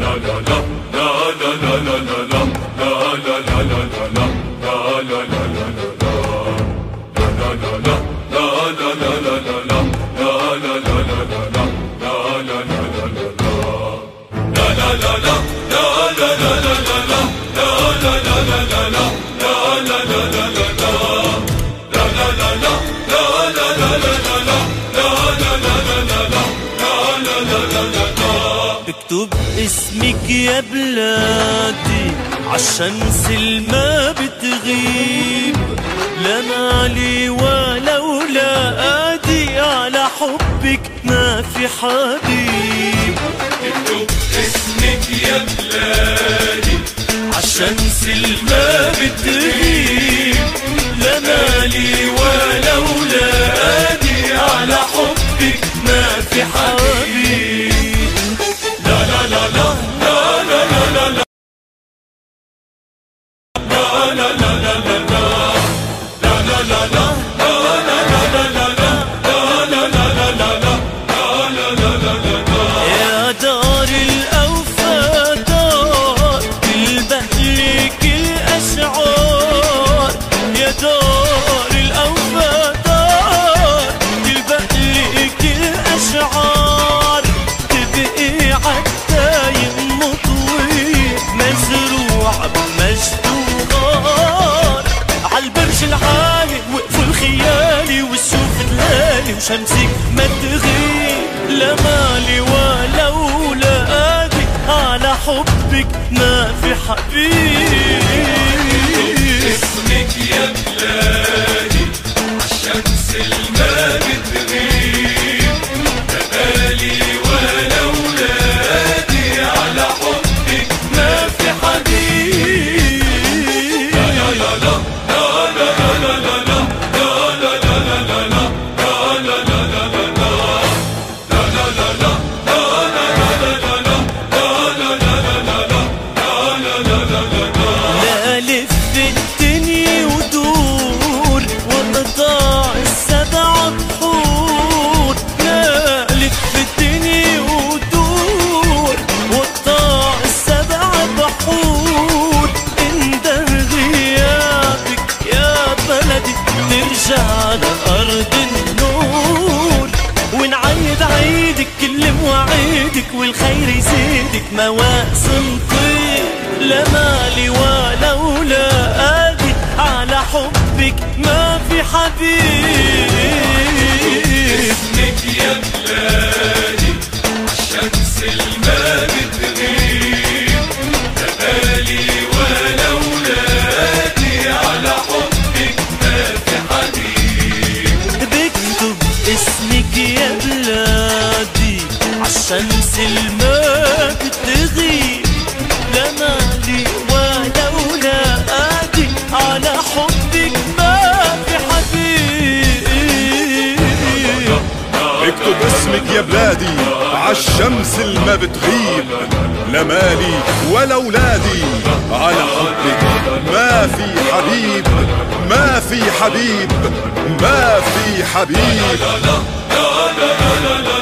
اكتب اسمك يا بلادي عالشمس الما بتغيب، لا مالي ولا ولادي على حبك ما في حبيب. اكتب اسمك يا بلادي عالشمس الما بتغيب، لا مالي ولا ولادي على حبك ما في حبيب. يا دار الأوفى دار بالبهل كل أشعار، يا دار الأوفى دار بالبهل كل أشعار، تبقي عالدايم مطوي مزروع بمجد وغار، عالبرج العالي وقفوا الخيالي والسوف دلالي وشمسك ما تغيب، لا مالي ولا ولادي على حبك ما في حبيب. اسمك يا بلادي عالشمس الما بتغيب، لا مالي ولا ولادي على حبك ما في حبيب. لا لف الدنيا ودور وقطاع السبع بحور، لا لف الدنيا ودور وقطاع السبع بحور، انده غيابك يا بلدي ترجع لأرض النور، ونعيد عيدك كل مواعيدك والخير يزيدك مواسم طيب، لا مالي ولا ولادي على حبك ما في حبيب. اسمك يا بلادي عالشمس الما بتغيب، لا مالي ولا ولادي على حبك ما في حبيب. بكتب اسمك يا بلادي عالشمس الما بتغيب، لا مالي ولا ولادي على حبك ما في حبيب. اكتب اسمك يا بلادي عالشمس الما بتغيب، لا مالي ولا ولادي على حبك ما في حبيب، ما في حبيب، ما في حبيب.